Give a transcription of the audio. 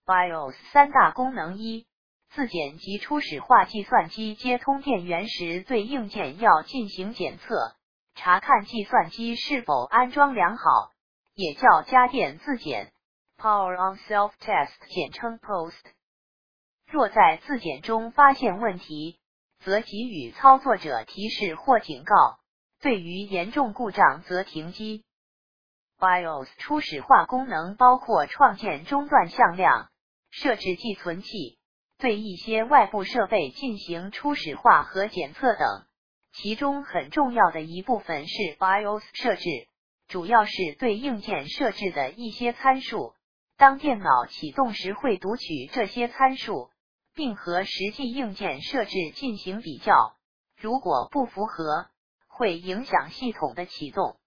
BIOS 三大功能：一、自检及初始化计算机接通电源时，对硬件要进行检测，查看计算机是否安装良好，也叫家电自检 （Power on Self-Test）， 简称 POST。若在自检中发现问题，则给予操作者提示或警告，对于严重故障则停机。BIOS 初始化功能包括创建中断向量、设置寄存器、对一些外部设备进行初始化和检测等。其中很重要的一部分是 BIOS 设置，主要是对硬件设置的一些参数。当电脑启动时会读取这些参数，并和实际硬件设置进行比较，如果不符合，会影响系统的启动。